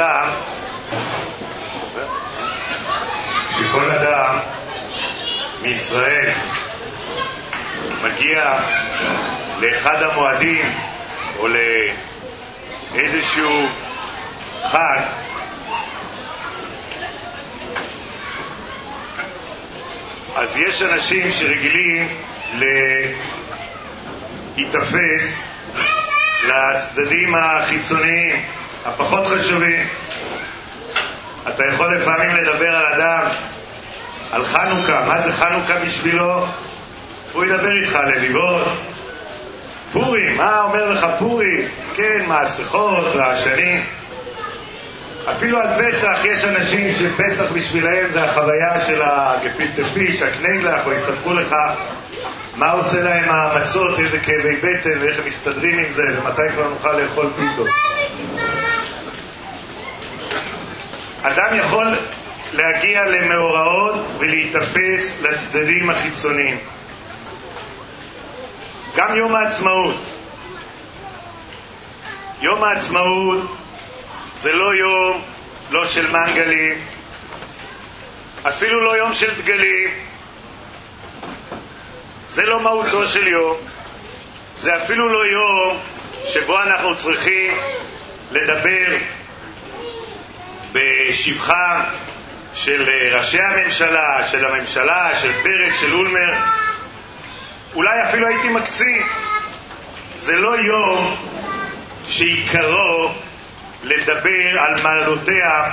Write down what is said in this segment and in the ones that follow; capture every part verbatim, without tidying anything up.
אדם, שכל אדם מישראל מגיע לאחד המועדים או לאיזשהו חג, אז יש אנשים שרגילים להתאפס לצדדים החיצוניים הפחות חשובים. אתה יכול לפעמים לדבר על אדם, על חנוכה, מה זה חנוכה בשבילו? הוא ידבר איתך על לליבות, פורים, מה אומר לך פורים? כן, מהסכות והשנים. אפילו על פסח יש אנשים שפסח בשבילהם זה החוויה של הגפילטע פיש, הקניידלח, או יספרו לך מה עושה להם המצות, איזה כאבי בטן ואיך הם מסתדרים עם זה ומתי כבר נוכל לאכול פיתות. אדם יכול להגיע למאורעות ולהתאפס לצדדים החיצוניים. גם יום העצמאות. יום העצמאות זה לא יום, לא של מנגלים, אפילו לא יום של דגלים. זה לא מהותו של יום. זה אפילו לא יום שבו אנחנו צריכים לדבר בשבחם של ראשי הממשלה, של הממשלה, של פרק, של אולמר. אולי אפילו הייתי מקצין. זה לא יום שעיקרו לדבר על מעלותיה,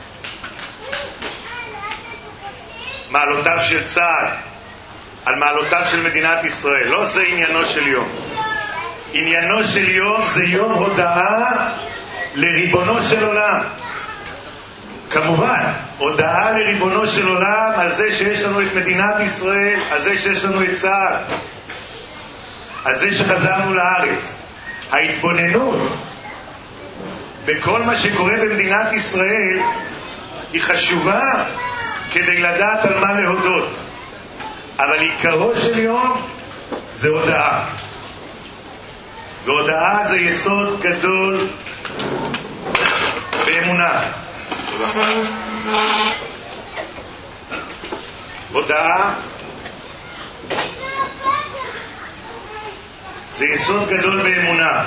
מעלותיו של צה"ל, על מעלותיו של מדינת ישראל. לא זה עניינו של יום. עניינו של יום זה יום הודעה לריבונו של עולם. כמובן, הודעה לריבונו של עולם על זה שיש לנו את מדינת ישראל, על זה שיש לנו את צה"ל, על זה שחזרנו לארץ. ההתבוננות בכל מה שקורה במדינת ישראל היא חשובה כדי לדעת על מה להודות. אבל עיקרו של יום זה הודעה. והודעה זה יסוד גדול באמונה. הודעה זה יסוד גדול באמונה.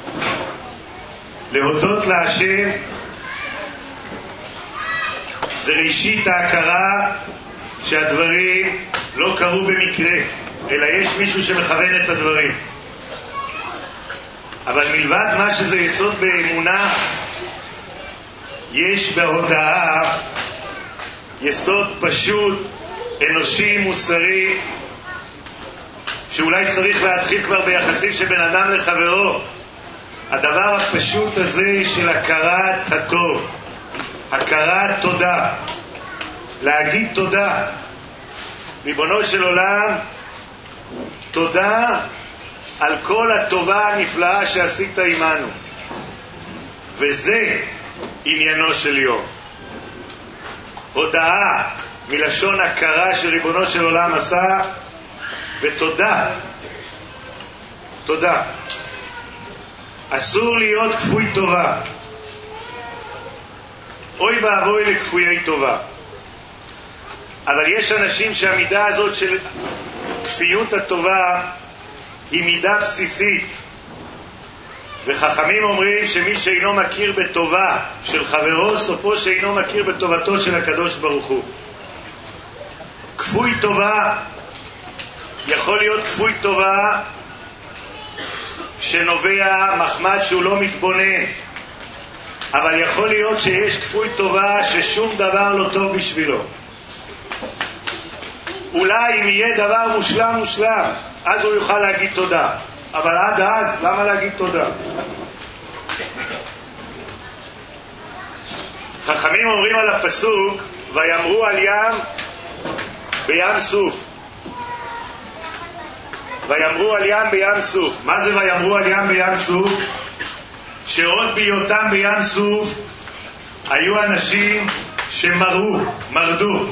להודות להשם זה ראשית ההכרה שהדברים לא קרו במקרה, אלא יש מישהו שמכוון את הדברים. אבל מלבד מה שזה יסוד באמונה, יש בהודעה יסוד פשוט, אנושי, מוסרי, שאולי צריך להתחיל כבר ביחסים שבין אדם לחברו. הדבר הפשוט הזה של הכרת הטוב, הכרת תודה, להגיד תודה. ריבונו של עולם, תודה על כל הטובה הנפלאה שעשית עמנו. וזה עניינו של יום. הודעה מלשון הכרה שריבונו של עולם עשה, ותודה. תודה. אסור להיות כפוי טובה. אוי ואבוי לכפויי טובה. אבל יש אנשים שהמידה הזאת של כפיות הטובה היא מידה בסיסית. וחכמים אומרים שמי שאינו מכיר בטובה של חברו, סופו שאינו מכיר בטובתו של הקדוש ברוך הוא. כפוי טובה יכול להיות כפוי טובה שנובע מחמד שהוא לא מתבונן, אבל יכול להיות שיש כפוי טובה ששום דבר לא טוב בשבילו. אולי אם יהיה דבר מושלם מושלם, אז הוא יוכל להגיד תודה, אבל עד אז למה להגיד תודה? חכמים אומרים על הפסוק ויאמרו על ים בים סוף. ויאמרו על ים בים סוף. מה זה ויאמרו על ים בים סוף? שעוד בהיותם בים סוף היו אנשים שמרדו, מרדו.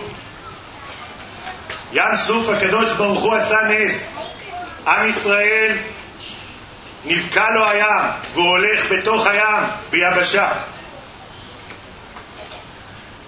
ים סוף הקדוש ברוך הוא עשה נס. עם ישראל נבקע לו הים והוא הולך בתוך הים ביבשה.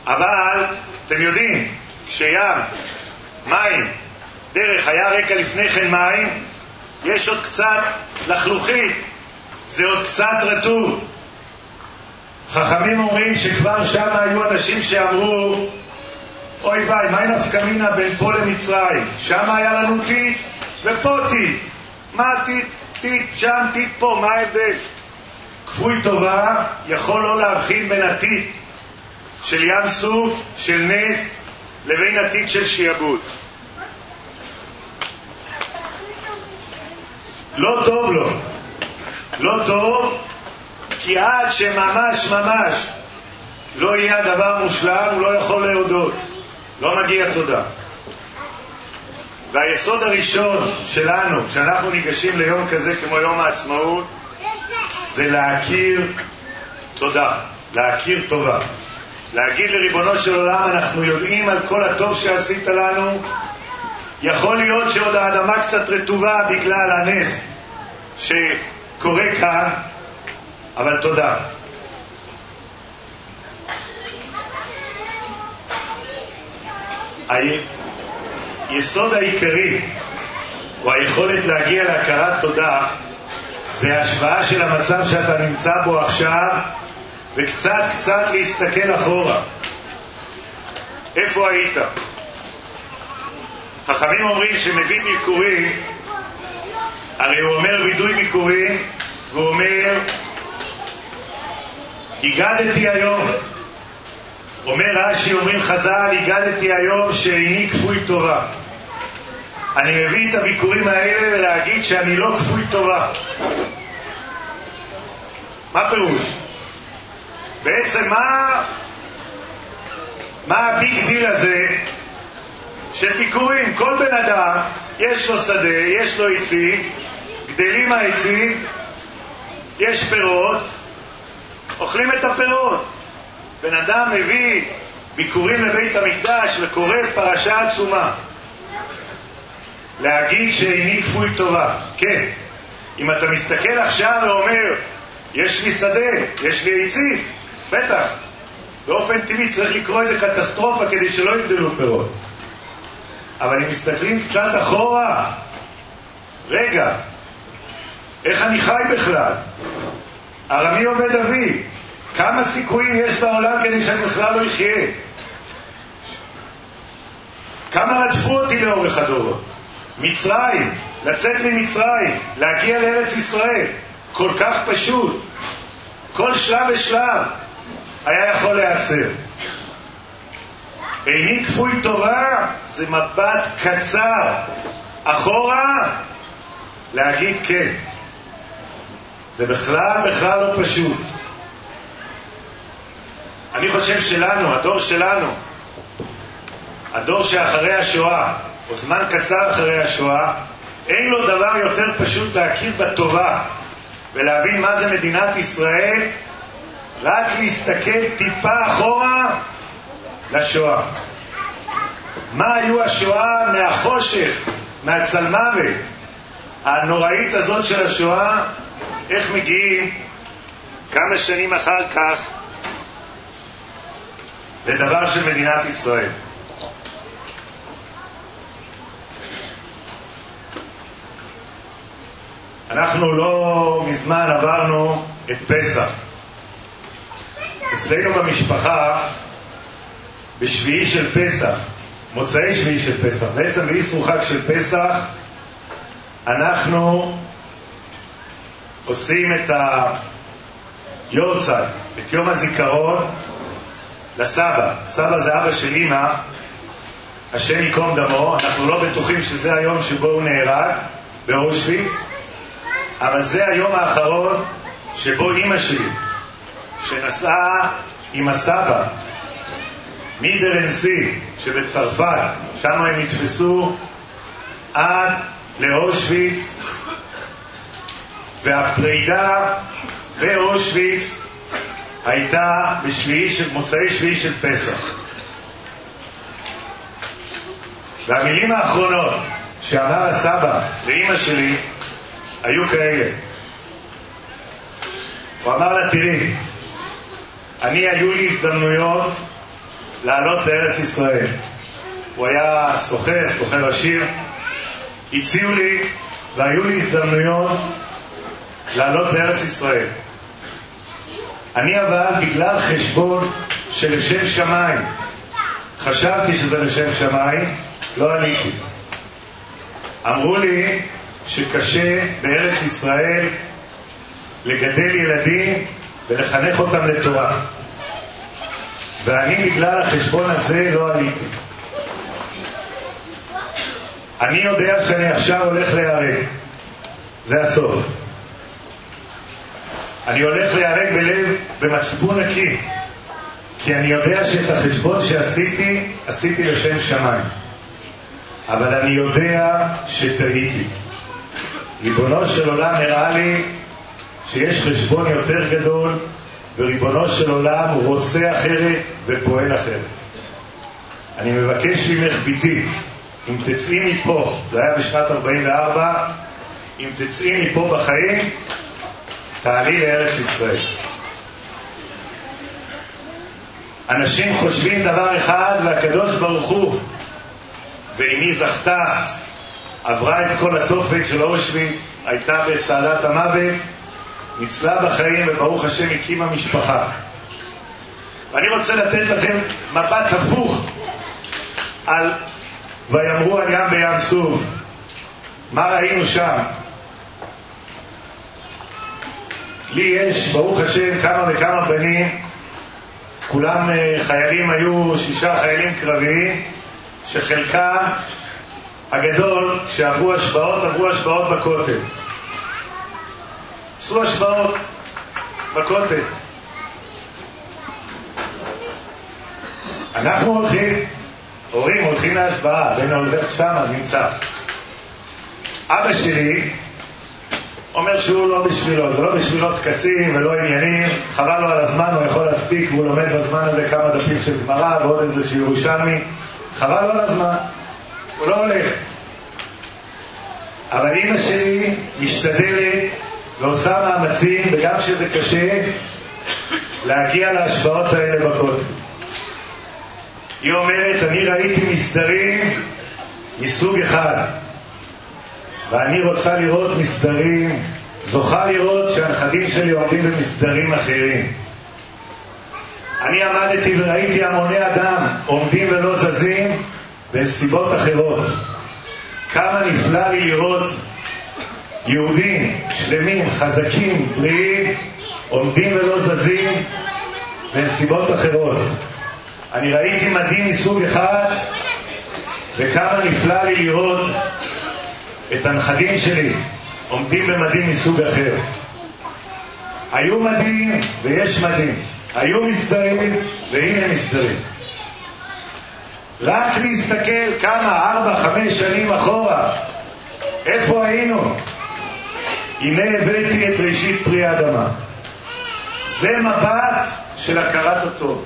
אבל אתם יודעים, כשיש מים, דרך היה רקע לפני כן מים, יש עוד קצת לחלוכית, זה עוד קצת רטוב. חכמים אומרים שכבר שם היו אנשים שאמרו, אוי ביי, מה נפקא מינה בין פה למצרים? שם היה לנו טיט ופה טיט. מה טיט? טיט שם, טיט פה, מה ההבדל? כפוי טובה יכול לא להבחין בין הטיט של ים סוף, של נס, לבין הטיט של שיעבוד. לא טוב לו. לא טוב, כי עד שממש ממש לא יהיה הדבר מושלם, הוא לא יכול להודות. לא מגיע תודה. והיסוד הראשון שלנו, כשאנחנו ניגשים ליום כזה כמו יום העצמאות, זה להכיר תודה, להכיר טובה. להגיד לריבונו של עולם, אנחנו יודעים על כל הטוב שעשית לנו. יכול להיות שעוד האדמה קצת רטובה בגלל הנס שקורה כאן, אבל תודה. היסוד העיקרי או היכולת להגיע להכרת תודה זה השוואה של המצב שאתה נמצא בו עכשיו וקצת קצת להסתכל אחורה. איפה היית? חכמים אומרים שמביא ביקורים, הרי הוא אומר וידוי ביקורים, והוא אומר הגדתי היום, אומר רש"י, אומרים חז"ל, הגדתי היום שאיני כפוי טובה. אני מביא את הביקורים האלה ולהגיד שאני לא כפוי טובה. מה פירוש? בעצם מה מה הביג דיל הזה של ביקורים? כל בן אדם יש לו שדה, יש לו עצים, גדלים העצים, יש פירות, אוכלים את הפירות. בן אדם מביא ביקורים לבית המקדש וקורא פרשה עצומה. להגיד שאיני כפוי טובה. כן, אם אתה מסתכל עכשיו ואומר יש לי שדה, יש לי עצים, בטח באופן טבעי צריך לקרוא איזה קטסטרופה כדי שלא יגדלו פירות. אבל אם מסתכלים קצת אחורה, רגע, איך אני חי בכלל? ארמי עובד אבי, כמה סיכויים יש בעולם כדי שאני בכלל לא יחיה? כמה רדפו אותי לאורך הדורות? מצרים, לצאת ממצרים, להגיע לארץ ישראל, כל כך פשוט. כל שלב ושלב היה יכול להיעצר. איני כפוי טובה זה מבט קצר אחורה להגיד כן. זה בכלל בכלל לא פשוט. אני חושב שלנו, הדור שלנו, הדור שאחרי השואה, או זמן קצר אחרי השואה, אין לו דבר יותר פשוט להכיר בטובה ולהבין מה זה מדינת ישראל, רק להסתכל טיפה אחורה לשואה. מה היו השואה מהחושך, מהצלמוות הנוראית הזאת של השואה, איך מגיעים כמה שנים אחר כך לדבר של מדינת ישראל. אנחנו לא מזמן עברנו את פסח. אצלנו במשפחה בשביעי של פסח, מוצאי שביעי של פסח, בעצם באיסור חג של פסח, אנחנו עושים את היורצייט, את יום הזיכרון לסבא. סבא זה אבא של אמא, השם ייקום דמו. אנחנו לא בטוחים שזה היום שבו הוא נהרג באושוויץ, אבל זה היום האחרון שבו אמא שלי, שנסעה עם הסבא מדרנסי שבצרפת, שם הם נתפסו עד לאושוויץ, והפרידה באושוויץ הייתה בשביעי של, מוצאי שביעי של פסח. והמילים האחרונות שאמר הסבא לאמא שלי היו כאלה. הוא אמר לה, תראי, אני היו לי הזדמנויות לעלות לארץ ישראל. הוא היה סוחר, סוחר עשיר. הציעו לי והיו לי הזדמנויות לעלות לארץ ישראל. אני אבל בגלל חשבון של לשם שמיים, חשבתי שזה לשם שמיים, לא עליתי. אמרו לי שקשה בארץ ישראל לגדל ילדים ולחנך אותם לתורה, ואני בגלל החשבון הזה לא עליתי. אני יודע שאני עכשיו הולך להיהרג, זה הסוף. אני הולך להיהרג בלב, במצפון נקי, כי אני יודע שאת החשבון שעשיתי, עשיתי לשם שמיים. אבל אני יודע שטעיתי. ריבונו של עולם הראה לי שיש חשבון יותר גדול, וריבונו של עולם הוא רוצה אחרת ופועל אחרת. אני מבקש ממך ביתי, אם תצאי מפה, זה היה בשנת ארבעים וארבע, אם תצאי מפה בחיים, תעלי לארץ ישראל. אנשים חושבים דבר אחד, והקדוש ברוך הוא, ואמי זכתה, עברה את כל התופת של אושוויץ, הייתה בצעדת המוות, ניצלה בחיים וברוך השם הקימה משפחה. ואני רוצה לתת לכם מבט הפוך על ויאמרו על ים בים סוף. מה ראינו שם? לי יש ברוך השם כמה וכמה בנים, כולם חיילים, היו שישה חיילים קרביים, שחלקם הגדול כשעברו השבעות, עברו השבעות בכותל. עשו השבעות בכותל. אנחנו הולכים, הורים הולכים להשבעה, בין ההולך שם נמצא. אבא שלי אומר שהוא לא בשבילו, זה לא בשבילו תקסים ולא עניינים, חבל לו על הזמן, הוא יכול להספיק, והוא לומד בזמן הזה כמה דפים של גמרא ועוד איזה שירושלמי, חבל לו על הזמן, הוא לא הולך. אבל אמא שלי משתדלת ועושה מאמצים, וגם שזה קשה, להגיע להשבעות האלה בכותל. היא אומרת, אני ראיתי מסדרים מסוג אחד, ואני רוצה לראות מסדרים, זוכה לראות שהנכדים שלי עומדים במסדרים אחרים. אני עמדתי וראיתי המוני אדם עומדים ולא זזים בסיבות אחרות. כמה נפלא לי לראות יהודים שלמים, חזקים, בריאים, עומדים ולא זזים בסיבות אחרות. אני ראיתי מדים מסוג אחד, וכמה נפלא לי לראות את הנכדים שלי עומדים במדים מסוג אחר. היו מדים ויש מדים, היו מסדרים והנה מסדרים. רק להסתכל כמה, ארבע, חמש שנים אחורה, איפה היינו? הנה הבאתי את ראשית פרי האדמה. זה מבט של הכרת הטוב.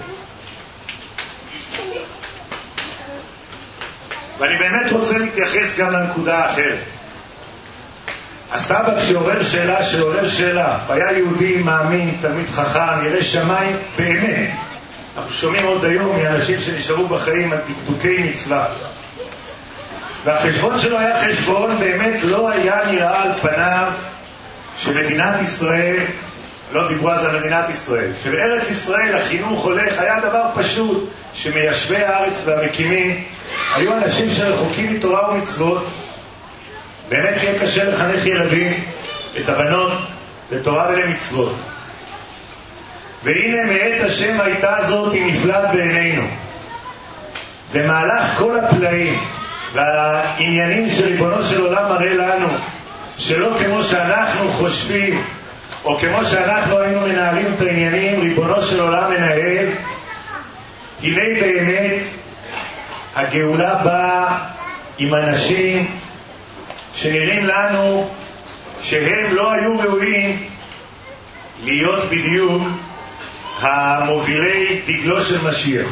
ואני באמת רוצה להתייחס גם לנקודה האחרת. הסבא כשעורר שאלה שעורר שאלה, היה יהודי מאמין, תלמיד חכם, ירא שמיים באמת. אנחנו שומעים עוד היום מאנשים שנשארו בחיים על דקדוקי מצווה. והחשבון שלו היה חשבון, באמת לא היה נראה על פניו שמדינת ישראל, לא דיברו אז על מדינת ישראל, שבארץ ישראל החינוך הולך, היה דבר פשוט, שמיישבי הארץ והמקימים היו אנשים שרחוקים מתורה ומצוות. באמת יהיה קשה לחנך ילדים, את הבנות, לתורה ולמצוות. והנה מאת השם הייתה זאת היא נפלאת בעינינו. במהלך כל הפלאים והעניינים שריבונו של עולם מראה לנו, שלא כמו שאנחנו חושבים או כמו שאנחנו היינו מנהלים את העניינים, ריבונו של עולם מנהל. הנה באמת הגאולה באה עם אנשים שנראים לנו שהם לא היו ראויים להיות בדיוק המובילי דגלו של משיח.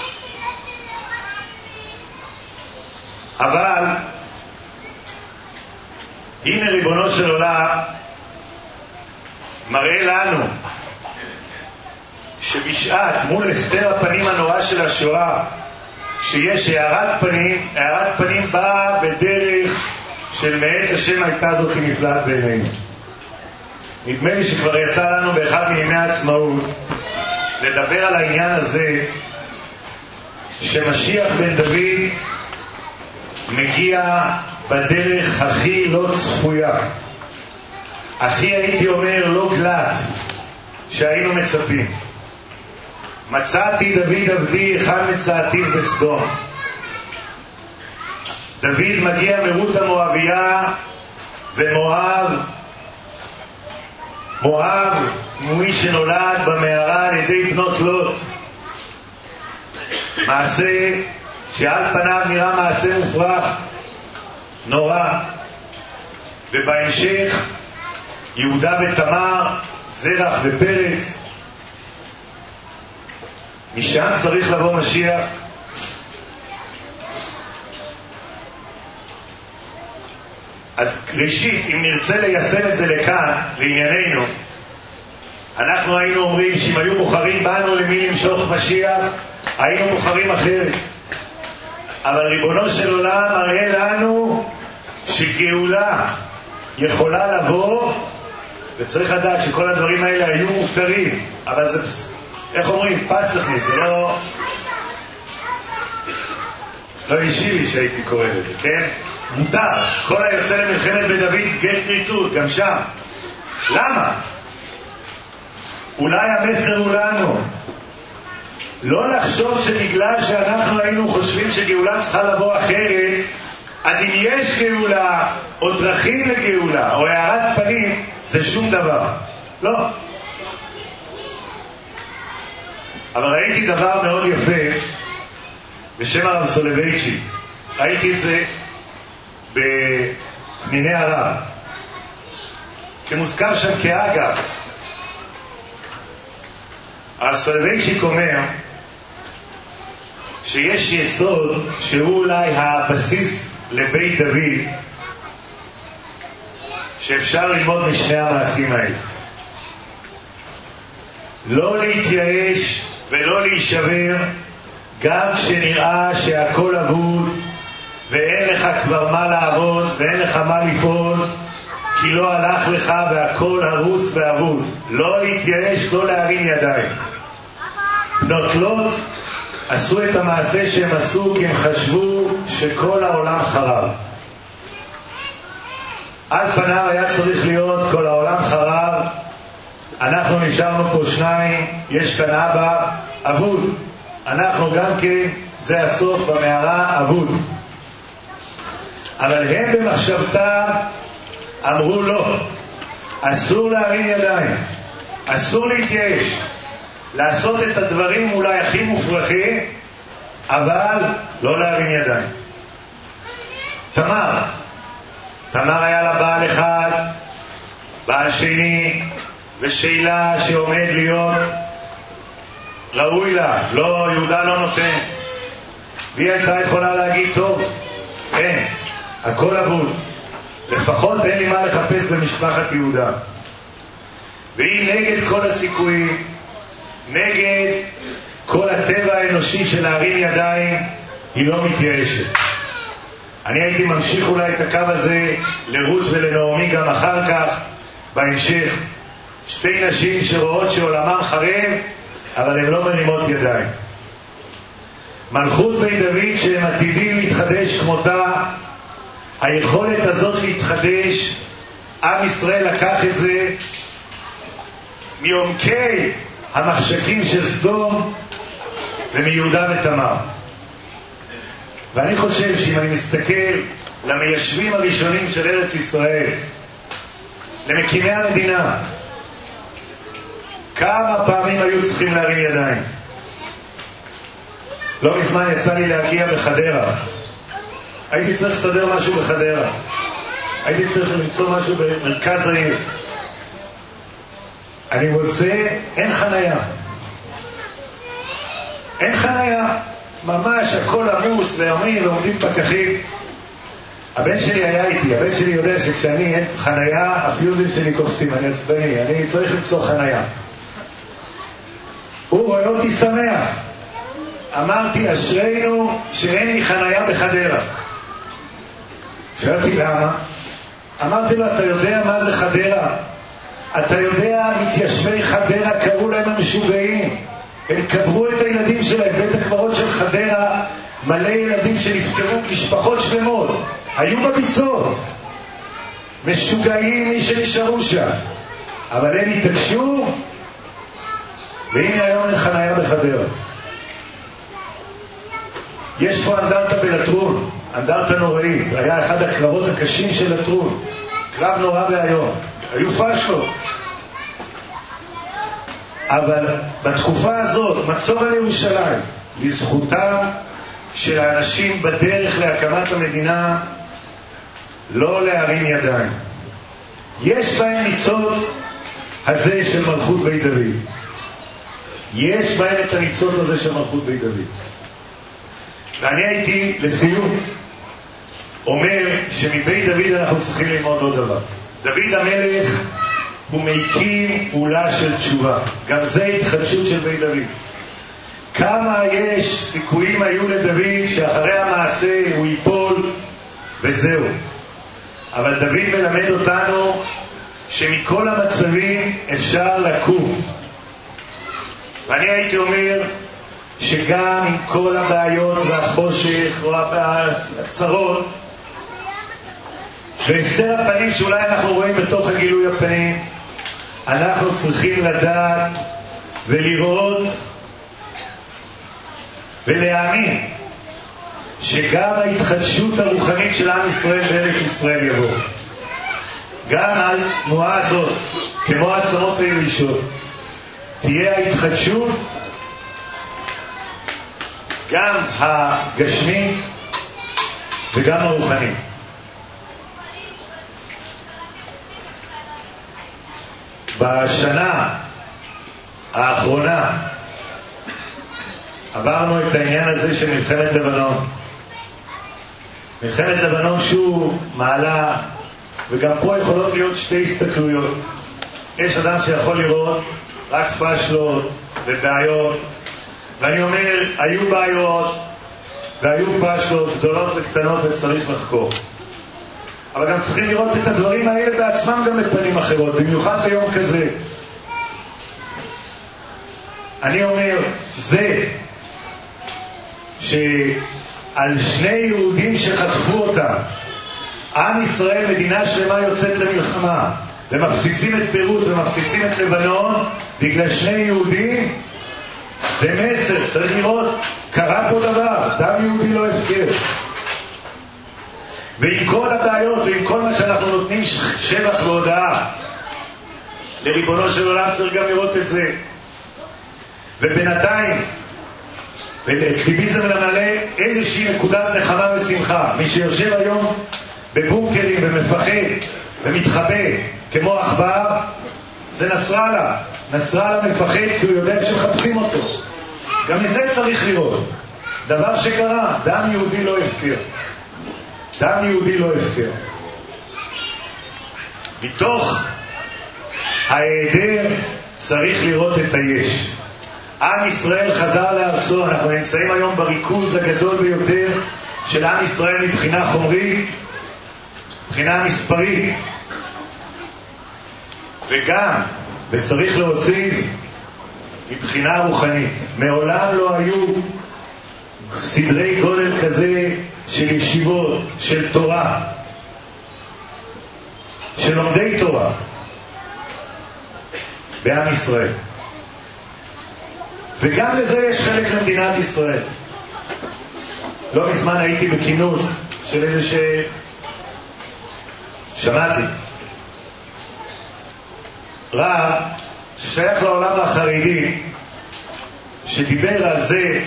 אבל הנה ריבונו של עולם מראה לנו שבשעת מול הסתר הפנים הנורא של השואה, שיש הערת פנים, הערת פנים באה בדרך של מאת השם הייתה זאת נפלאת בעינינו. נדמה לי שכבר יצא לנו באחד מימי העצמאות לדבר על העניין הזה שמשיח בן דוד מגיע בדרך הכי לא צפויה, הכי הייתי אומר לא גלת שהיינו מצפים. מצאתי דוד עבדי אחד מצאתיו בסדום. דוד מגיע מרות המואביה, ומואב מואב מי שנולד במערה על ידי בנות לוט, מעשה שעל פניו נראה מעשה מופרך נורא. ובהמשך יהודה ותמר, זרח ופרץ. משם צריך לבוא משיח. אז ראשית, אם נרצה ליישם את זה לכאן, לענייננו, אנחנו היינו אומרים שאם היו בוחרים בנו למי למשוך משיח, היינו בוחרים אחרת. אבל ריבונו של עולם מראה לנו שגאולה יכולה לבוא, וצריך לדעת שכל הדברים האלה היו מותרים, אבל זה, איך אומרים, פצחני, זה לא לא אישי לי שהייתי קורא לזה, כן? מותר. כל היוצא למלחמת בדוד גט כריתות, גם שם. למה? אולי המסר הוא לנו לא לחשוב שבגלל שאנחנו היינו חושבים שגאולה צריכה לבוא אחרת, אז אם יש גאולה או דרכים לגאולה או הערת פנים, זה שום דבר. לא. אבל ראיתי דבר מאוד יפה בשם הרב סולובייצ'יק. ראיתי את זה בפניני הרב כמוזכר שם כאגב. הרב סולובייצ'יק אומר שיש יסוד שהוא אולי הבסיס לבית דוד שאפשר ללמוד משני המעשים האלה. לא להתייאש ולא להישבר גם כשנראה שהכל אבוד ואין לך כבר מה לעבוד ואין לך מה לפעול, כי לא הלך לך והכל הרוס ואבוד. לא להתייאש, לא להרים ידיים. בנות לוט עשו את המעשה שהם עשו כי הם חשבו שכל העולם חרב. על פניו היה צריך להיות כל העולם חרב, אנחנו נשארנו פה שניים, יש כאן אבא אבוד, אנחנו גם כן, זה הסוף במערה אבוד. אבל הם במחשבתם אמרו לא, אסור להרים ידיים, אסור להתייאש, לעשות את הדברים אולי הכי מופרכים, אבל לא להרים ידיים. תמר תמר היה לה בעל אחד, בעל שני, ושאלה שעומד להיות ראוי לה, לא, יהודה לא נותן. והיא הייתה יכולה להגיד, טוב, אין, הכל אבוד, לפחות אין לי מה לחפש במשפחת יהודה. והיא נגד כל הסיכויים, נגד כל הטבע האנושי של להרים ידיים, היא לא מתייאשת. אני הייתי ממשיך אולי את הקו הזה לרות ולנעמי גם אחר כך, בהמשך. שתי נשים שרואות שעולמם חרב, אבל הן לא מרימות ידיים. מלכות בית דוד שהם עתידים להתחדש כמותה, היכולת הזאת להתחדש, עם ישראל לקח את זה מעומקי המחשכים של סדום ומיהודה ותמר. ואני חושב שאם אני מסתכל למיישבים הראשונים של ארץ ישראל, למקימי המדינה, כמה פעמים היו צריכים להרים ידיים. לא מזמן יצא לי להגיע בחדרה, הייתי צריך לסדר משהו בחדרה, הייתי צריך למצוא משהו במרכז העיר. אני מוצא, אין חנייה, אין חנייה, ממש הכל עמוס ועמים ועומדים פקחים. הבן שלי היה איתי, הבן שלי יודע שכשאני אין חנייה, הפיוזים שלי קופצים, אני עצבני, אני צריך למצוא חנייה. הוא רואה אותי שמח. אמרתי, אשרינו שאין לי חניה בחדרה. שאלתי למה? אמרתי לו, אתה יודע מה זה חדרה? אתה יודע, מתיישבי חדרה קראו להם המשוגעים. הם קברו את הילדים שלהם. בית הקברות של חדרה מלא ילדים שנפטרו, משפחות שלמות היו בביצות, משוגעים מי שנשארו שם, אבל הם התעקשו, והנה היום אין חניה בחדרה. יש פה אנדרטה בלטרון, אנדרטה נוראית. היה אחד הקרבות הקשים של לטרון, קרב נורא והיום, היו פשלות. אבל בתקופה הזאת, מצור על ירושלים, לזכותם של האנשים בדרך להקמת המדינה, לא להרים ידיים. יש בהם ניצוץ הזה של מלכות בית דוד. יש בהם את הניצוץ הזה של מלכות בית דוד. ואני הייתי לסיום אומר שמבית דוד אנחנו צריכים ללמוד עוד דבר. דוד המלך הוא מקים פעולה של תשובה. גם זה התחדשות של בית דוד. כמה יש סיכויים היו לדוד שאחרי המעשה הוא ייפול וזהו. אבל דוד מלמד אותנו שמכל המצבים אפשר לקום. ואני הייתי אומר שגם עם כל הבעיות והחושך או הצרות והסתר הפנים שאולי אנחנו רואים בתוך הגילוי הפנים, אנחנו צריכים לדעת ולראות ולהאמין שגם ההתחדשות הרוחנית של עם ישראל בארץ ישראל יבוא. גם על תנועה הזאת, כמו העצמות היבשות, תהיה ההתחדשות גם הגשמי וגם הרוחני. בשנה האחרונה עברנו את העניין הזה של מלחמת לבנון. מלחמת לבנון שהוא מעלה, וגם פה יכולות להיות שתי הסתכלויות. יש אדם שיכול לראות רק פשלות ובעיות, ואני אומר, היו בעיות והיו פשלות גדולות וקטנות וצריך לחקור. אבל גם צריכים לראות את הדברים האלה בעצמם גם בפנים אחרות, במיוחד ביום כזה. אני אומר, זה שעל שני יהודים שחטפו אותם, עם ישראל, מדינה שלמה יוצאת למלחמה, ומפציצים את ביירות ומפציצים את לבנון בגלל שני יהודים, זה מסר, צריך לראות, קרה פה דבר, דם יהודי לא הפקר. ועם כל הבעיות ועם כל מה שאנחנו נותנים שבח והודעה לריבונו של עולם, צריך גם לראות את זה. ובינתיים ולאקטיביזם למלא איזושהי נקודת נחמה ושמחה. מי שיושב היום בבונקרים ומפחד ומתחבא כמו עכבר, זה נסראללה. נסראללה מפחד כי הוא יודע שמחפשים אותו. גם את זה צריך לראות. דבר שקרה, דם יהודי לא הפקר. דם יהודי לא הפקר. מתוך ההיעדר צריך לראות את היש. עם ישראל חזר לארצו. אנחנו נמצאים היום בריכוז הגדול ביותר של עם ישראל מבחינה חומרית, מבחינה מספרית, וגם, וצריך להוסיף, מבחינה רוחנית. מעולם לא היו סדרי גודל כזה של ישיבות, של תורה, של לומדי תורה בעם ישראל. וגם לזה יש חלק למדינת ישראל. לא מזמן הייתי בכינוס של איזה ש... שמעתי רב ששייך לעולם החרדי, שדיבר על זה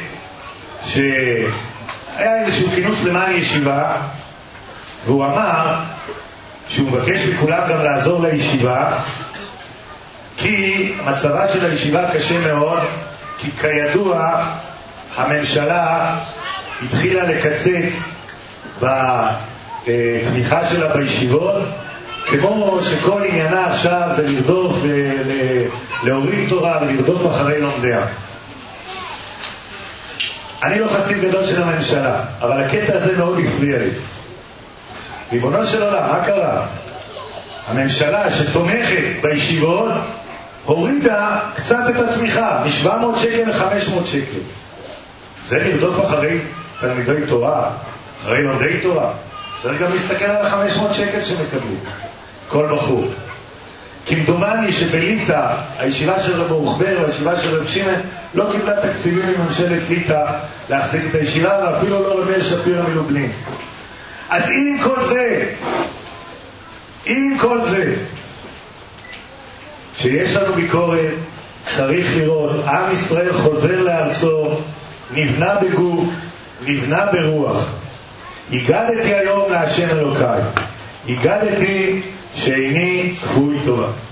שהיה איזשהו כינוס למען ישיבה, והוא אמר שהוא מבקש מכולם גם לעזור לישיבה, כי מצבה של הישיבה קשה מאוד, כי כידוע הממשלה התחילה לקצץ בתמיכה שלה בישיבות, כמו שכל עניינה עכשיו זה לרדוף ולהוריד תורה ולרדוף אחרי לומדיה. אני לא חסיד גדול של הממשלה, אבל הקטע הזה מאוד הפריע לי. ריבונו של עולם, מה קרה? הממשלה שתומכת בישיבות הורידה קצת את התמיכה, מ-שבע מאות שקל ל-חמש מאות שקל. זה לרדוף אחרי תלמידי תורה, אחרי לומדי תורה. צריך גם להסתכל על ה-חמש מאות שקל שמקבלים, כל בחור. כמדומני שבליטא, הישיבה של רב אורחבר והישיבה של רב שמעון לא קיבלה תקציבים מממשלת ליטא להחזיק את הישיבה, ואפילו לא רבי שפירא מלובלין. אז עם כל זה, עם כל זה, שיש לנו ביקורת, צריך לראות, עם ישראל חוזר לארצו, נבנה בגוף, נבנה ברוח. הגדתי היום להשם אלוקיי, הגדתי שאיני כפוי טובה.